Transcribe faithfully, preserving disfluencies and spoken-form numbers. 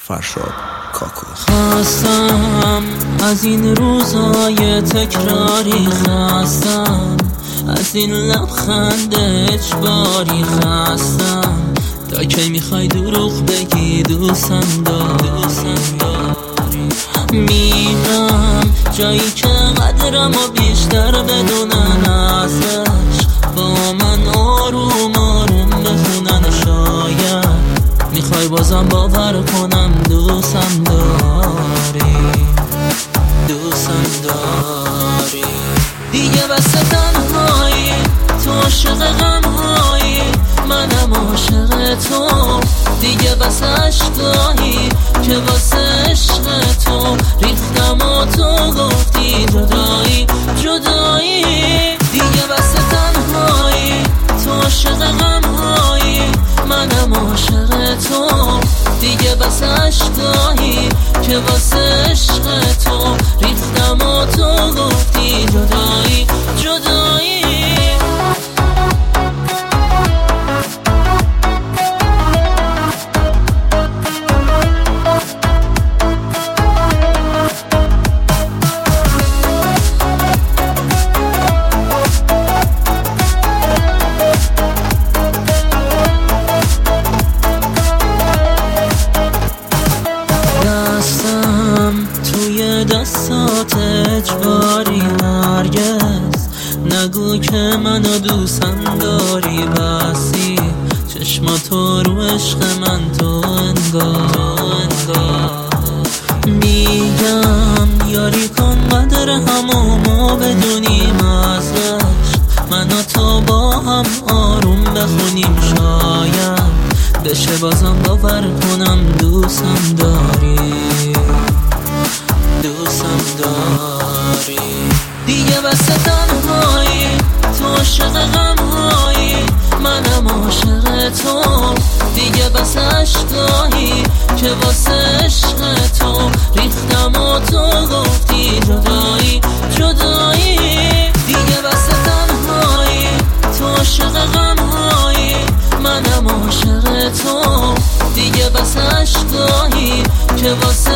فرشاد کاکو. خواستم از این روزای تکراری، خواستم از این لبخند اجباری، خواستم تا کی میخوای دروغ بگی دوستم داری. میرم جایی که قدرم و بیشتر بدونن ازش، با من آروم آروم بخونن. شاید میخوای بازم باور کنم دوستم داری، دوستم داری. دیگه بس تنهایی، تو عاشق غمهایی، منم عاشق تو. دیگه بس عشقایی که واسه عشق تو ریختم و تو گفتی جدایی جدایی. دیگه بس تنهایی، تو عاشق غمهایی، منم عاشق تو. دیگه بس عشقایی که واسه عشق تو ریختم و تو گفتی جدایی جدایی. توی دستات اجباری، هرگز نگو که منو دوستم داری. بسی چشماتو رو عشق من تو انگار میگم یاری کن قدر همو ما بدونیم ازش. من و تو با هم آروم بخونیم، شاید بشه بازم باور کنم دوستم داری، دوستم داری. دیگه بس تنهایی، تو عاشق غمهایی، منم عاشق تو. دیگه بس عشقایی که واسه عشق تو ریختم و تو گفتی جدایی جدایی. دیگه بس تنهایی، تو عاشق غمهایی، منم عاشق تو. دیگه بس عشقایی که واسه